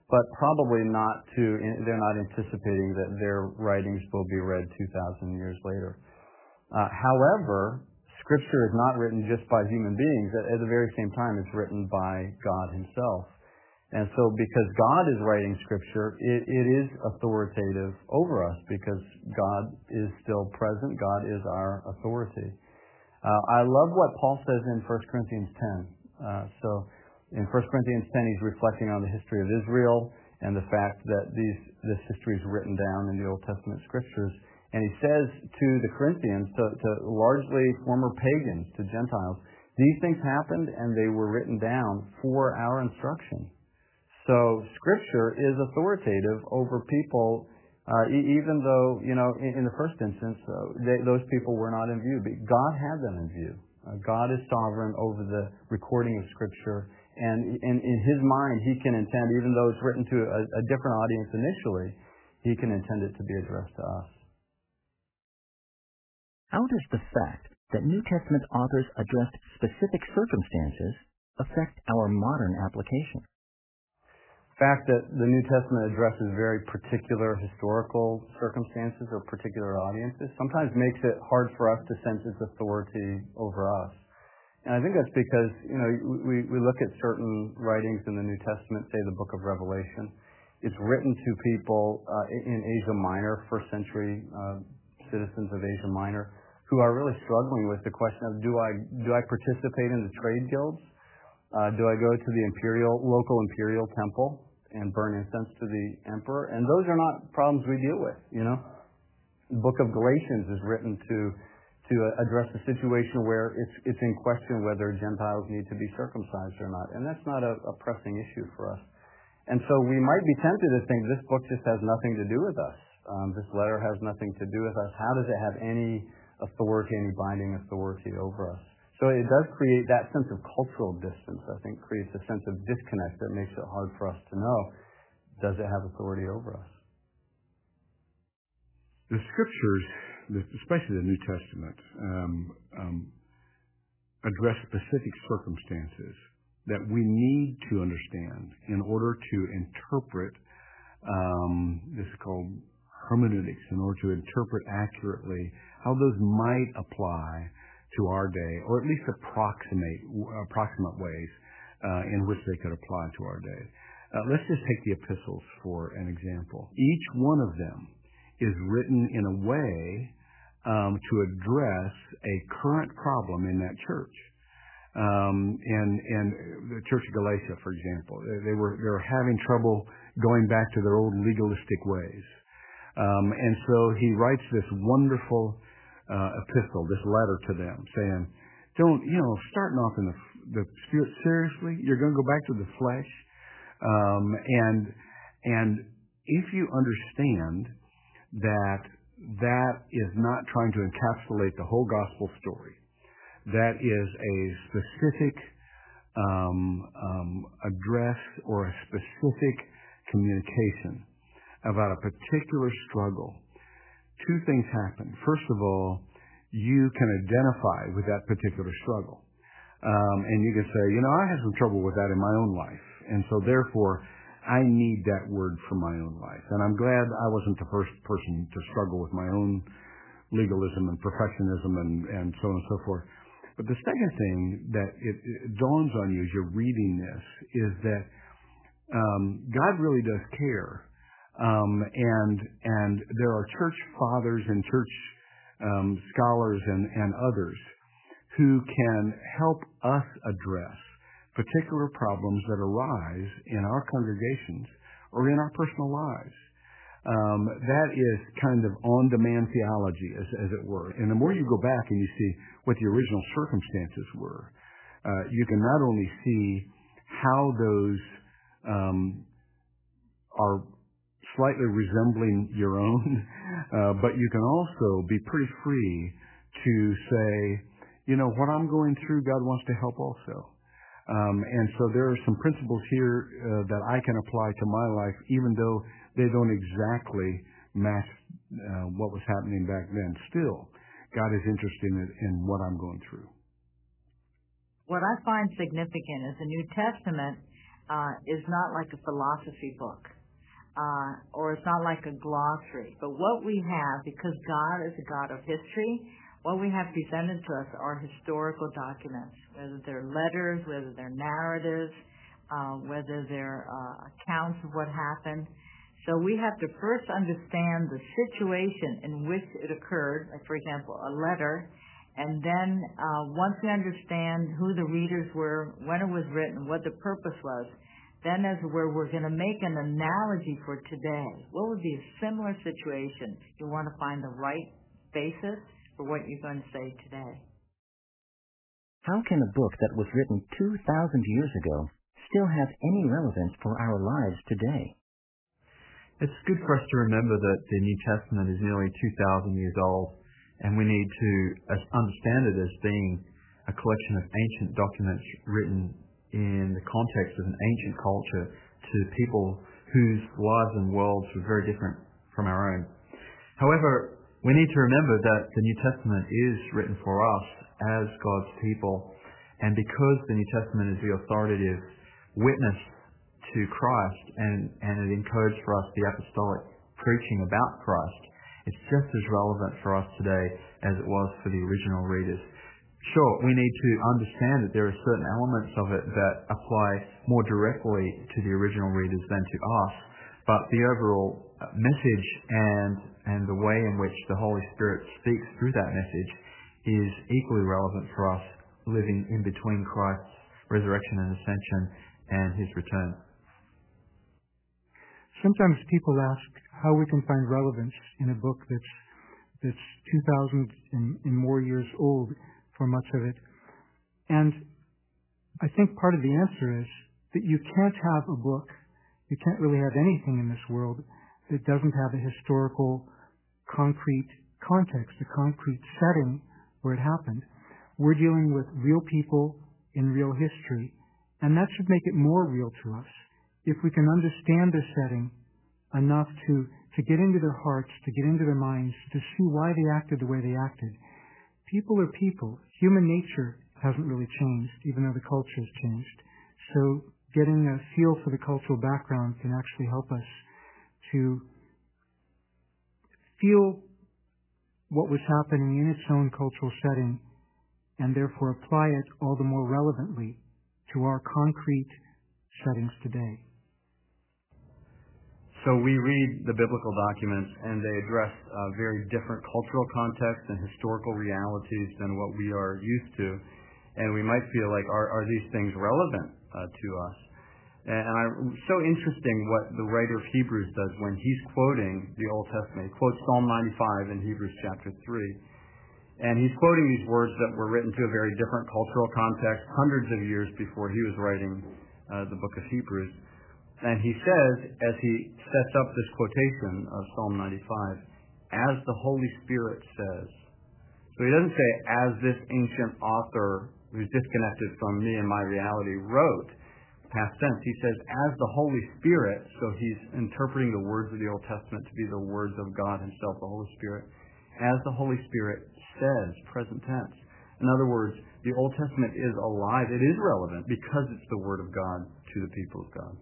but probably not to, they're not anticipating that their writings will be read two thousand years later. Uh, however, Scripture is not written just by human beings. At, at the very same time, it's written by God himself. And so because God is writing Scripture, it, it is authoritative over us because God is still present. God is our authority. Uh, I love what Paul says in First Corinthians ten. Uh, so in First Corinthians ten, he's reflecting on the history of Israel and the fact that these, this history is written down in the Old Testament Scriptures. And he says to the Corinthians, to, to largely former pagans, to Gentiles, these things happened and they were written down for our instruction. So Scripture is authoritative over people, uh, e- even though, you know, in, in the first instance, uh, they, those people were not in view. But God had them in view. Uh, God is sovereign over the recording of Scripture. And in, in His mind, He can intend, even though it's written to a, a different audience initially, He can intend it to be addressed to us. How does the fact that New Testament authors addressed specific circumstances affect our modern application? The fact that the New Testament addresses very particular historical circumstances or particular audiences sometimes makes it hard for us to sense its authority over us. And I think that's because, you know, we, we look at certain writings in the New Testament, say the book of Revelation. It's written to people uh, in Asia Minor, first century uh, citizens of Asia Minor, who are really struggling with the question of, do I, do I participate in the trade guilds? Uh, do I go to the imperial, local imperial temple and burn incense to the emperor? And those are not problems we deal with, you know. The book of Galatians is written to to address a situation where it's it's in question whether Gentiles need to be circumcised or not. And that's not a, a pressing issue for us. And so we might be tempted to think this book just has nothing to do with us. Um, this letter has nothing to do with us. How does it have any authority, any binding authority over us? So it does create that sense of cultural distance, I think, creates a sense of disconnect that makes it hard for us to know, does it have authority over us? The Scriptures, especially the New Testament, um, um, address specific circumstances that we need to understand in order to interpret, um, this is called hermeneutics, in order to interpret accurately how those might apply to our day, or at least approximate approximate ways uh, in which they could apply to our day. Uh, let's just take the epistles for an example. Each one of them is written in a way um, to address a current problem in that church. Um, and and the Church of Galatia, for example, they were they were having trouble going back to their old legalistic ways, um, and so he writes this wonderful Uh, epistle, this letter to them, saying, don't, you know, starting off in the, the spirit, seriously, you're going to go back to the flesh. Um, and, and if you understand that that is not trying to encapsulate the whole gospel story, that is a specific um, um, address or a specific communication about a particular struggle, two things happen. First of all, you can identify with that particular struggle. Um, and you can say, you know, I have some trouble with that in my own life. And so therefore, I need that word for my own life. And I'm glad I wasn't the first person to struggle with my own legalism and perfectionism and, and so on and so forth. But the second thing that it, it dawns on you as you're reading this is that um, God really does care. Um, and and there are church fathers and church um, scholars and, and others who can help us address particular problems that arise in our congregations or in our personal lives. Um, that is kind of on-demand theology, as, as it were. And the more you go back and you see what the original circumstances were, uh, you can not only see how those um, are slightly resembling your own, uh, but you can also be pretty free to say, you know, what I'm going through, God wants to help also. Um, and so there are some principles here uh, that I can apply to my life, even though they don't exactly match uh, what was happening back then. Still, God is interested in, in what I'm going through. What I find significant is the New Testament uh, is not like a philosophy book, uh, or it's not like a glossary. But what we have, because God is a God of history, what we have presented to us are historical documents, whether they're letters, whether they're narratives, uh, whether they're uh, accounts of what happened. So we have to first understand the situation in which it occurred, like for example, a letter, and then uh, once we understand who the readers were, when it was written, what the purpose was, then as where we're going to make an analogy for today. What would be a similar situation? You want to find the right basis for what you're going to say today. How can a book that was written two thousand years ago still have any relevance for our lives today? It's good for us to remember that the New Testament is nearly two thousand years old, and we need to understand it as being a collection of ancient documents written in the context of an ancient culture to people whose lives and worlds were very different from our own. However, we need to remember that the New Testament is written for us as God's people, and because the New Testament is the authoritative witness to Christ, and, and it encodes for us the apostolic preaching about Christ, it's just as relevant for us today as it was for the original readers. Sure, we need to understand that there are certain elements of it that apply more directly to the original readers than to us, but the overall message and and the way in which the Holy Spirit speaks through that message is equally relevant for us living in between Christ's resurrection and ascension and His return. Sometimes people ask how we can find relevance in a book that's that's two thousand and, and more years old for much of it. And I think part of the answer is that you can't have a book, you can't really have anything in this world that doesn't have a historical, concrete context, a concrete setting where it happened. We're dealing with real people in real history, and that should make it more real to us. If we can understand their setting enough to, to get into their hearts, to get into their minds, to see why they acted the way they acted. People are people. Human nature hasn't really changed, even though the culture has changed. So getting a feel for the cultural background can actually help us to feel what was happening in its own cultural setting and therefore apply it all the more relevantly to our concrete settings today. So we read the biblical documents, and they address uh, very different cultural contexts and historical realities than what we are used to. And we might feel like, are, are these things relevant uh, to us? And, and I, it's so interesting what the writer of Hebrews does when he's quoting the Old Testament. He quotes Psalm ninety-five in Hebrews chapter three. And he's quoting these words that were written to a very different cultural context hundreds of years before he was writing uh, the book of Hebrews. And he says, as he sets up this quotation of Psalm ninety-five, as the Holy Spirit says. So he doesn't say, as this ancient author who's disconnected from me and my reality wrote, past tense. He says, as the Holy Spirit, so he's interpreting the words of the Old Testament to be the words of God Himself, the Holy Spirit. As the Holy Spirit says, present tense. In other words, the Old Testament is alive. It is relevant because it's the Word of God to the people of God.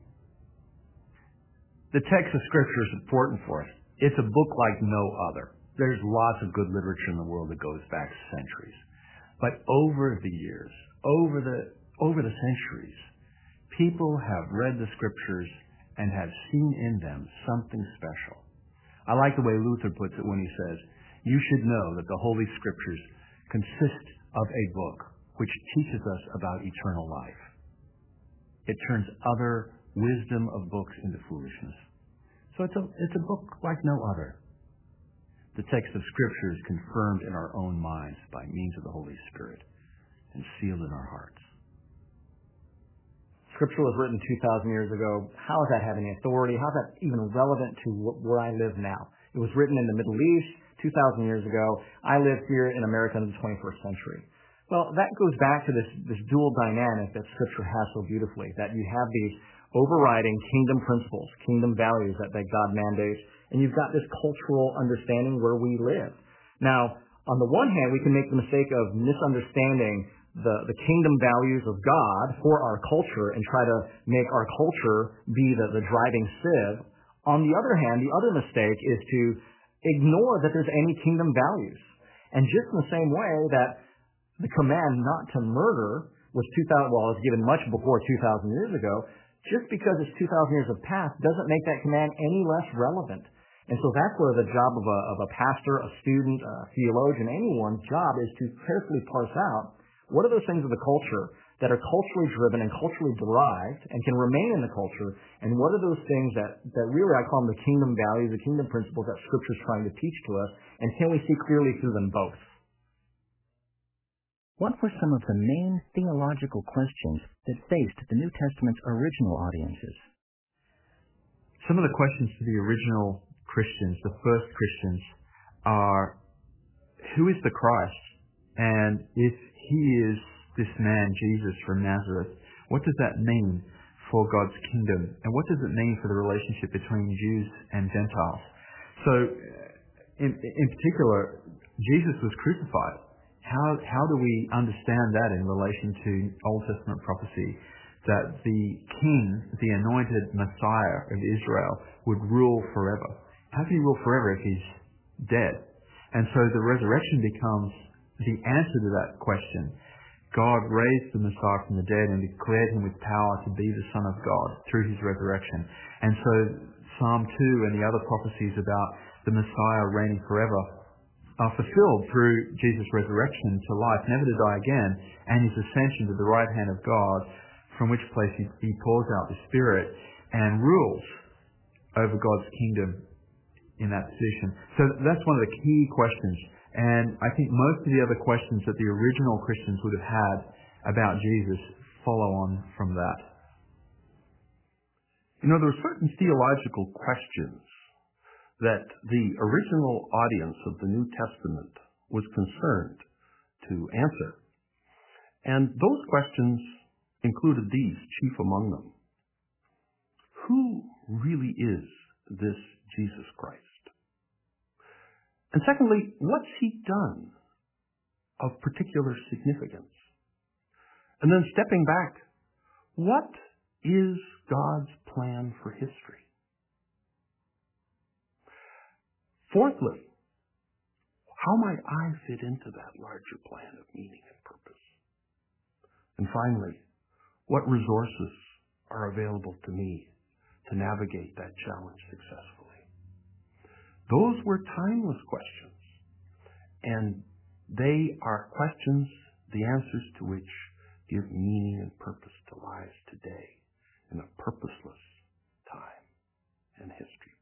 The text of Scripture is important for us. It's a book like no other. There's lots of good literature in the world that goes back centuries. But over the years, over the over the centuries, people have read the Scriptures and have seen in them something special. I like the way Luther puts it when he says, you should know that the Holy Scriptures consist of a book which teaches us about eternal life. It turns other wisdom of books into foolishness. So it's a, it's a book like no other. The text of Scripture is confirmed in our own minds by means of the Holy Spirit and sealed in our hearts. Scripture was written two thousand years ago. How is that having authority? How is that even relevant to where I live now? It was written in the Middle East two thousand years ago. I live here in America in the twenty-first century. Well, that goes back to this, this dual dynamic that Scripture has so beautifully, that you have these overriding kingdom principles, kingdom values that, that God mandates, and you've got this cultural understanding where we live. Now, on the one hand, we can make the mistake of misunderstanding the, the kingdom values of God for our culture and try to make our culture be the, the driving sieve. On the other hand, the other mistake is to ignore that there's any kingdom values. And just in the same way that the command not to murder was two thousand, well, it was given much before two thousand years ago, just because it's two thousand years have passed doesn't make that command any less relevant. And so that's where the job of a, of a pastor, a student, a theologian, anyone's job is to carefully parse out what are those things of the culture that are culturally driven and culturally derived and can remain in the culture, and what are those things that, that really I call them the kingdom values, the kingdom principles that Scripture is trying to teach to us, and can we see clearly through them both? What were some of the main theological questions that faced the New Testament's original audiences? Some of the questions to the original Christians, the first Christians, are, who is the Christ? And if he is this man, Jesus from Nazareth, what does that mean for God's kingdom? And what does it mean for the relationship between Jews and Gentiles? So, in, in particular, Jesus was crucified. How, how do we understand that in relation to Old Testament prophecy, that the king, the anointed Messiah of Israel, would rule forever? How can he rule forever if he's dead? And so the resurrection becomes the answer to that question. God raised the Messiah from the dead and declared him with power to be the Son of God through his resurrection. And so Psalm two and the other prophecies about the Messiah reigning forever are fulfilled through Jesus' resurrection to life, never to die again, and his ascension to the right hand of God, from which place he, he pours out the Spirit and rules over God's kingdom in that position. So that's one of the key questions. And I think most of the other questions that the original Christians would have had about Jesus follow on from that. You know, there are certain theological questions that the original audience of the New Testament was concerned to answer. And those questions included these, chief among them. Who really is this Jesus Christ? And secondly, what's he done of particular significance? And then stepping back, what is God's plan for history? Fourthly, how might I fit into that larger plan of meaning and purpose? And finally, what resources are available to me to navigate that challenge successfully? Those were timeless questions, and they are questions, the answers to which give meaning and purpose to lives today in a purposeless time and history.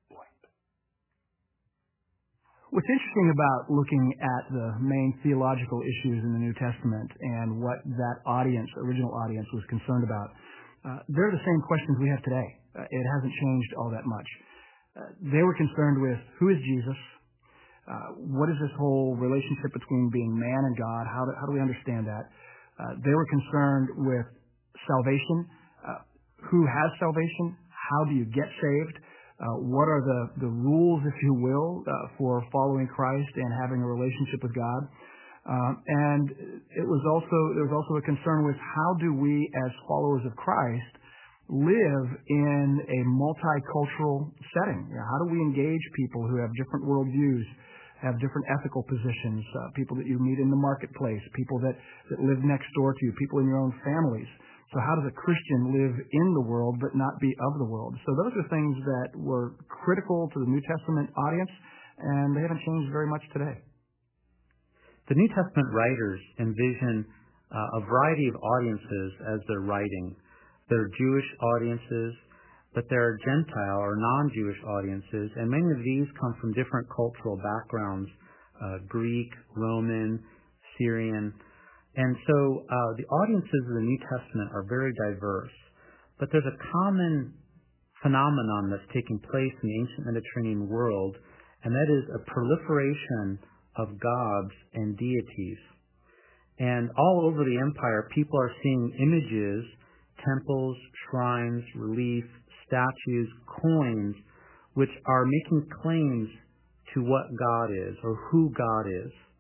What's interesting about looking at the main theological issues in the New Testament and what that audience, original audience, was concerned about, uh, they're the same questions we have today. Uh, it hasn't changed all that much. Uh, they were concerned with who is Jesus? Uh, what is this whole relationship between being man and God? How do, how do we understand that? Uh, they were concerned with salvation. Uh, who has salvation? How do you get saved? Uh, what are the, the rules, if you will, uh, for following Christ and having a relationship with God? Uh, and it was also there was also a concern with how do we, as followers of Christ, live in a multicultural setting? You know, how do we engage people who have different worldviews, have different ethical positions, uh, people that you meet in the marketplace, people that, that live next door to you, people in your own families? So how does a Christian live in the world but not be of the world? So those are things that were critical to the New Testament audience, and they haven't changed very much today. The New Testament writers envision uh, a variety of audiences as they're writing. There are Jewish audiences, but there are Gentile or non-Jewish audiences, and many of these come from different cultural backgrounds, uh, Greek, Roman, Syrian. And so uh, the audiences of the New Testament are very diverse, but there's a common phenomenon that's taking place in the ancient Mediterranean world, and that is a proliferation of gods and deities. And all over the empire, people are seeing images, temples, shrines, relief, statues, coins, which are making claims to what God is or who God is.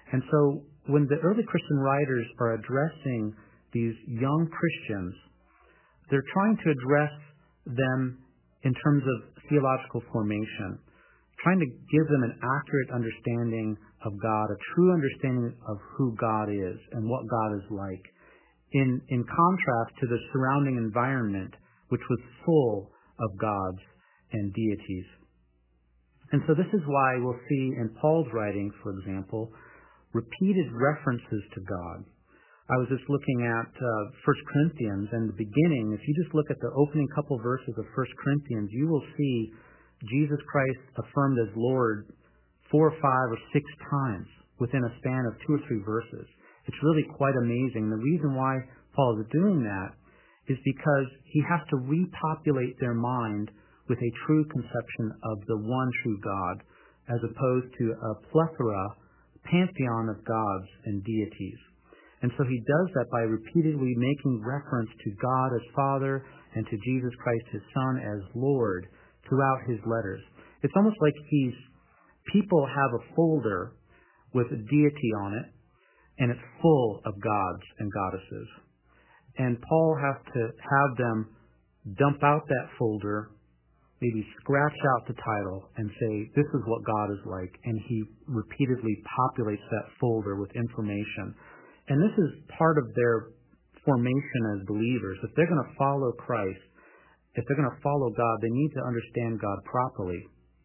And so when the early Christian writers are addressing these young Christians, they're trying to address them in terms of theological formation, trying to give them an accurate understanding of God, a true understanding of who God is and what God is like, in, in contrast to the surrounding environment, which was full of gods and deities. And so this is why we'll see in Paul's writings, for example, repeated references to God. I was just looking at uh, First Corinthians, and the beginning, if you just look at the opening couple verses of First Corinthians, you will see Jesus Christ affirmed as Lord four or five or six times within a span of two or three verses. It's really quite amazing. The reason why Paul is doing that is because he has to repopulate their mind with a true conception of the one true God, as opposed to a plethora, pantheon of gods and deities. And so he does that by repeatedly making reference to God as Father and to Jesus Christ, his Son, as Lord throughout his letters. It's almost like he's, people have a folder with a deity on it, and it's full of gods and goddesses. And Paul has to have them dump out that folder, maybe scratch out the title and say, this is what God is like. And he repeatedly populates that folder with information. And this is part of their formation as believers. If they're going to follow Christ, if they're going to follow God, they need to understand God properly.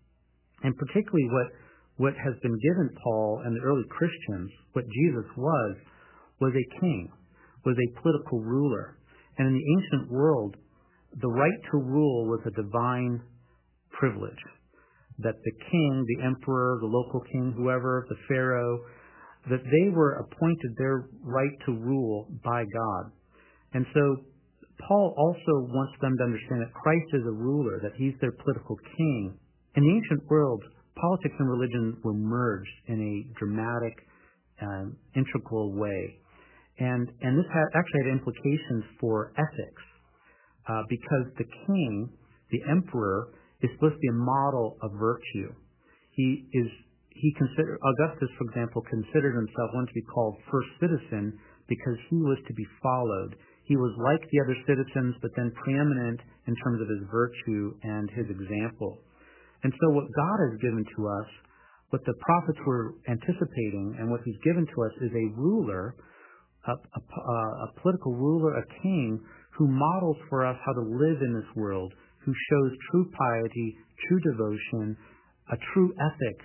And particularly what, what has been given Paul and the early Christians, what Jesus was, was a king, was a political ruler. And in the ancient world, the right to rule was a divine privilege. That the king, the emperor, the local king, whoever, the pharaoh, that they were appointed their right to rule by God. And so Paul also wants them to understand that Christ is a ruler, that he's their political king. In the ancient world, politics and religion were merged in a dramatic, um, integral way. And, and this had, actually had implications for ethics, uh, because the king, the emperor, is supposed to be a model of virtue. He is He considered, Augustus, for example, considered himself one to be called first citizen because he was to be followed. He was like the other citizens, but then preeminent in terms of his virtue and his example. And so what God has given to us, what the prophets were anticipating, and what he's given to us is a ruler, a, a, a political ruler, a king, who models for us how to live in this world, who shows true piety, true devotion, a true ethic,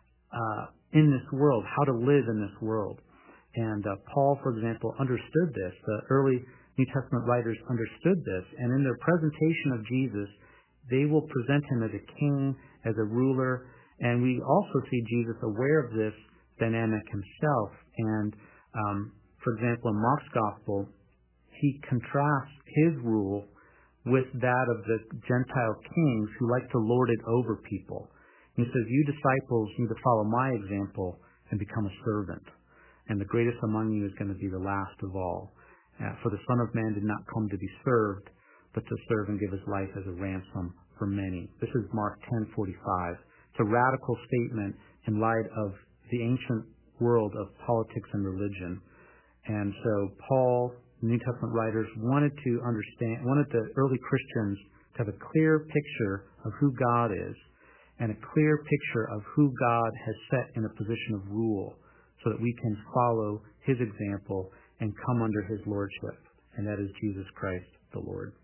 Uh, in this world, how to live in this world. And uh, Paul, for example, understood this. The early New Testament writers understood this, and in their presentation of Jesus, they will present him as a king, as a ruler, and we also see Jesus aware of this dynamic himself. And um, for example, in Mark's Gospel, he contrasts his rule with that of the Gentile kings who like to lord it over people. He says, you disciples need to follow my example and become a servant. And the greatest among you is going to be the last of all. Uh, for the Son of Man did not come to be served, but to serve and give his life as a ransom for many. This is Mark ten forty-five. It's a radical statement in light of the ancient world of politics and religion. And so Paul, the New Testament writers, wanted to understand, wanted the early Christians to have a clear picture of who God is, and a clear picture of who God has set in a position of rule, so that we can follow his example and come under his lordship, and that is Jesus Christ the Lord.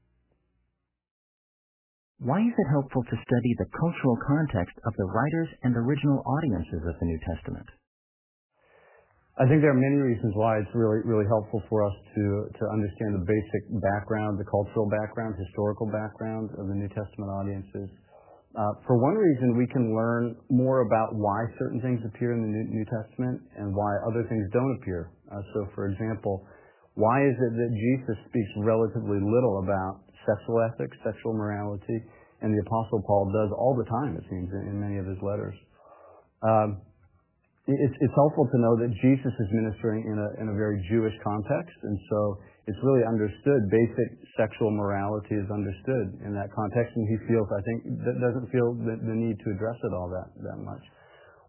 Why is it helpful to study the cultural context of the writers and original audiences of the New Testament? I think there are many reasons why it's really, really helpful for us to, to understand the basic background, the cultural background, historical background of the New Testament audiences. Uh, for one reason, we can learn more about why certain things appear in the New, New Testament and why other things don't appear. Uh, so, for example, why is it that Jesus speaks relatively little about sexual ethics, sexual morality, and the Apostle Paul does all the time, it seems, in, in many of his letters? Um, it's, it's helpful to know that Jesus is ministering in a, in a very Jewish context, and so it's really understood. Basic sexual morality is understood in that context, and he feels, I think, that doesn't feel the, the need to address it all that, that much.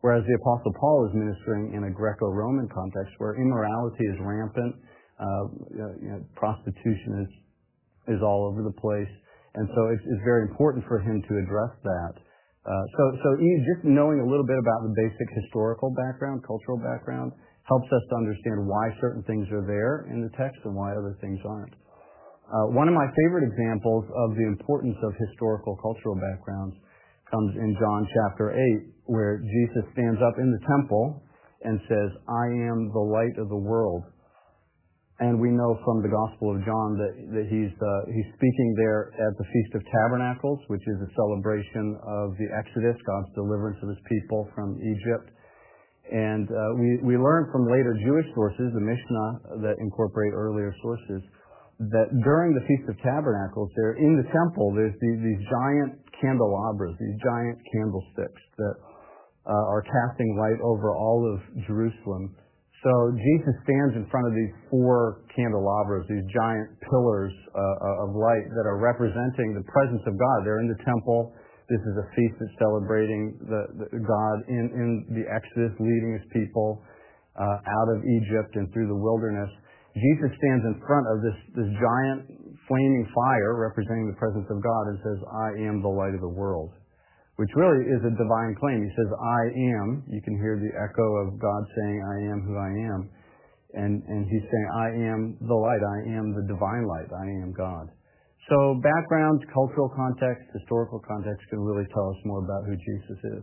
Whereas the Apostle Paul is ministering in a Greco-Roman context where immorality is rampant, uh, you know, prostitution is is all over the place, and so it's, it's very important for him to address that. Uh, so, so just knowing a little bit about the basic historical background, cultural background, helps us to understand why certain things are there in the text and why other things aren't. Uh, one of my favorite examples of the importance of historical cultural backgrounds comes in John chapter eight, where Jesus stands up in the temple and says, "I am the light of the world." And we know from the Gospel of John that, that he's, uh, he's speaking there at the Feast of Tabernacles, which is a celebration of the Exodus, God's deliverance of his people from Egypt. And uh, we, we learn from later Jewish sources, the Mishnah that incorporate earlier sources, that during the Feast of Tabernacles, there in the temple, there's these, these giant candelabras, these giant candlesticks that uh, are casting light over all of Jerusalem. So Jesus stands in front of these four candelabras, these giant pillars uh, of light that are representing the presence of God. They're in the temple. This is a feast that's celebrating the, the God in, in the Exodus, leading his people uh, out of Egypt and through the wilderness. Jesus stands in front of this, this giant flaming fire representing the presence of God and says, "I am the light of the world," which really is a divine claim. He says, "I am." You can hear the echo of God saying, "I am who I am." And, and he's saying, "I am the light. I am the divine light. I am God." So background, cultural context, historical context can really tell us more about who Jesus is.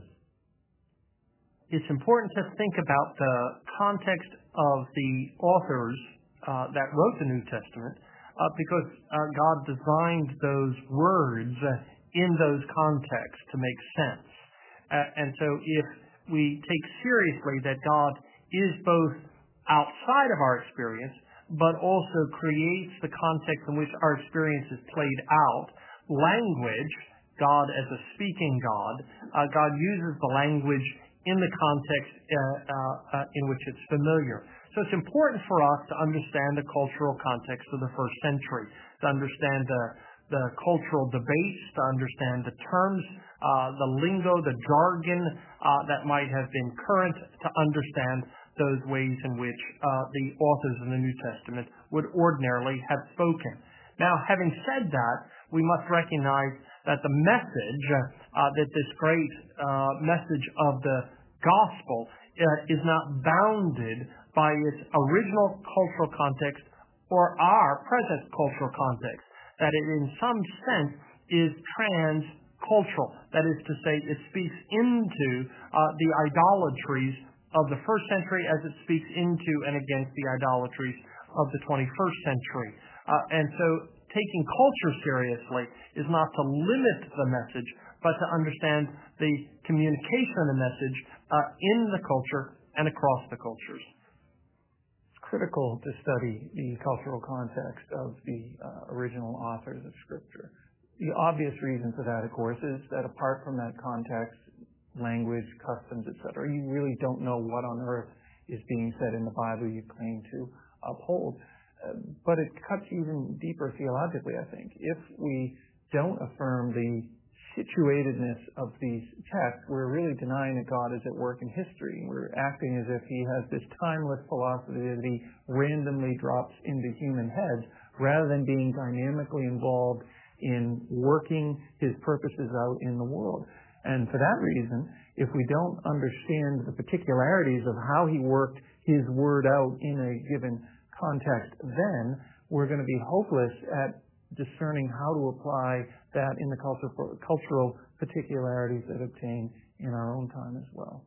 It's important to think about the context of the authors uh, that wrote the New Testament uh, because uh, God designed those words uh, in those contexts to make sense. Uh, and so if we take seriously that God is both outside of our experience, but also creates the context in which our experience is played out, language, God as a speaking God, uh, God uses the language in the context uh, uh, uh, in which it's familiar. So it's important for us to understand the cultural context of the first century, to understand the the cultural debates, to understand the terms, uh, the lingo, the jargon uh, that might have been current, to understand those ways in which uh, the authors of the New Testament would ordinarily have spoken. Now, having said that, we must recognize that the message, uh, that this great uh, message of the gospel uh, is not bounded by its original cultural context or our present cultural context. That it in some sense is trans-cultural. That is to say, it speaks into uh, the idolatries of the first century as it speaks into and against the idolatries of the twenty-first century. Uh, and so taking culture seriously is not to limit the message, but to understand the communication of the message uh, in the culture and across the cultures. Critical to study the cultural context of the uh, original authors of Scripture. The obvious reason for that, of course, is that apart from that context, language, customs, et cetera, you really don't know what on earth is being said in the Bible you claim to uphold. Uh, but it cuts even deeper theologically, I think. If we don't affirm the situatedness of these texts, we're really denying that God is at work in history. We're acting as if he has this timeless philosophy that he randomly drops into human heads rather than being dynamically involved in working his purposes out in the world. And for that reason, if we don't understand the particularities of how he worked his word out in a given context, then we're going to be hopeless at discerning how to apply that in the cultural, cultural particularities that obtain in our own time as well.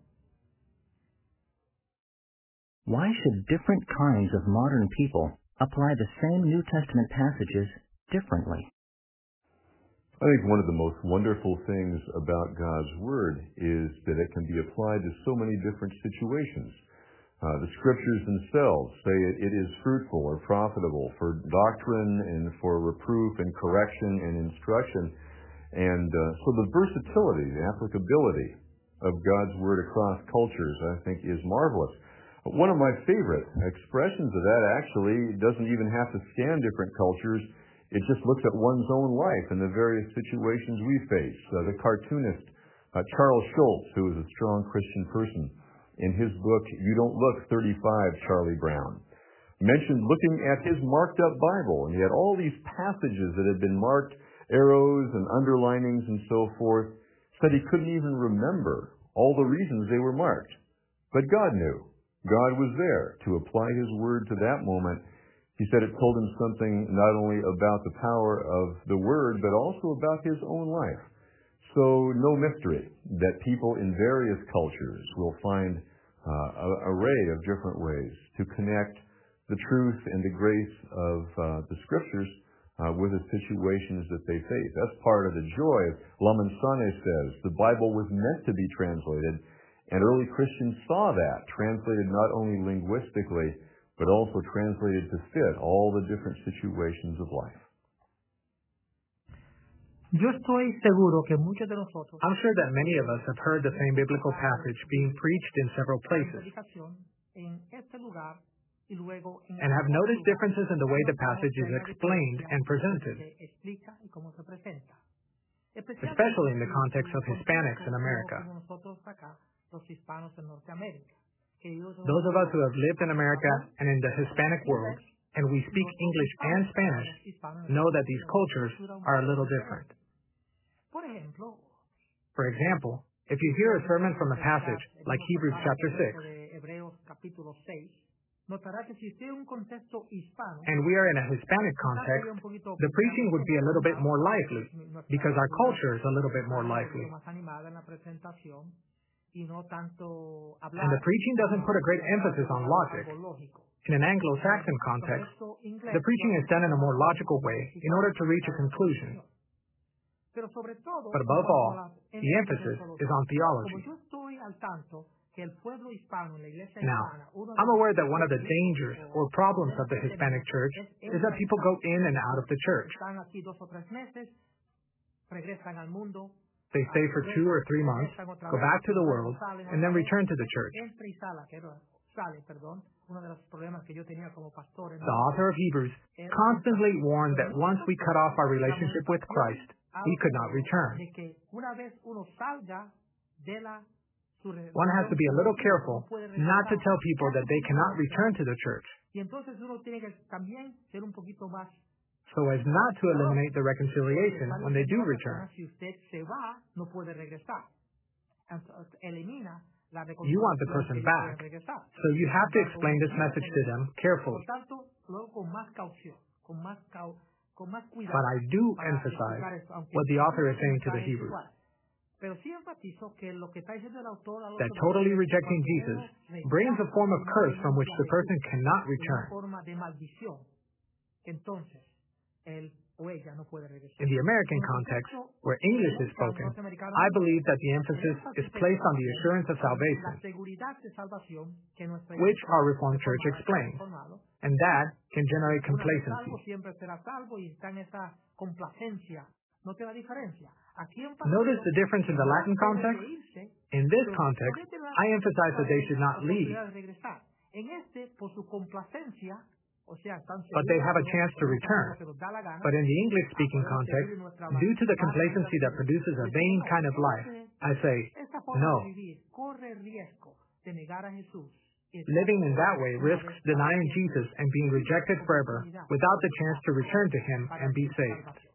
Why should different kinds of modern people apply the same New Testament passages differently? I think one of the most wonderful things about God's Word is that it can be applied to so many different situations. Uh, the Scriptures themselves say it, it is fruitful or profitable for doctrine and for reproof and correction and instruction. And uh, so the versatility, the applicability of God's Word across cultures, I think, is marvelous. But one of my favorite expressions of that actually doesn't even have to scan different cultures. It just looks at one's own life and the various situations we face. Uh, the cartoonist Uh, Charles Schulz, who is a strong Christian person, in his book, You Don't Look thirty-five, Charlie Brown, mentioned looking at his marked up Bible, and he had all these passages that had been marked, arrows and underlinings and so forth, said he couldn't even remember all the reasons they were marked. But God knew. God was there to apply His Word to that moment. He said it told him something not only about the power of the Word, but also about his own life. So no mystery that people in various cultures will find uh, an array of different ways to connect the truth and the grace of uh, the Scriptures uh, with the situations that they face. That's part of the joy. Laman Sane says the Bible was meant to be translated, and early Christians saw that, translated not only linguistically, but also translated to fit all the different situations of life. Yo estoy seguro que muchos de nosotros I'm sure that many of us have heard the same biblical passage being preached in several places and have noticed differences in the way the passage is explained and presented, especially in the context of Hispanics in America. Those of us who have lived in America and in the Hispanic world, and we speak English and Spanish, know that these cultures are a little different. For example, if you hear a sermon from a passage like Hebrews chapter six, and we are in a Hispanic context, the preaching would be a little bit more lively, because our culture is a little bit more lively. And the preaching doesn't put a great emphasis on logic. In an Anglo-Saxon context, the preaching is done in a more logical way in order to reach a conclusion. But above all, the emphasis is on theology. Now, I'm aware that one of the dangers or problems of the Hispanic church is that people go in and out of the church. They stay for two or three months, go back to the world, and then return to the church. The author of Hebrews constantly warned that once we cut off our relationship with Christ, we could not return. One has to be a little careful not to tell people that they cannot return to the church, so as not to eliminate the reconciliation when they do return. You want the person back, so you have to explain this message to them carefully. But I do emphasize what the author is saying to the Hebrews, that totally rejecting Jesus brings a form of curse from which the person cannot return. In the American context, where English is spoken, I believe that the emphasis is placed on the assurance of salvation, which our Reformed Church explains, and that can generate complacency. Notice the difference in the Latin context? In this context, I emphasize that they should not leave, but they have a chance to return. But in the English-speaking context, due to the complacency that produces a vain kind of life, I say, no. Living in that way risks denying Jesus and being rejected forever without the chance to return to Him and be saved.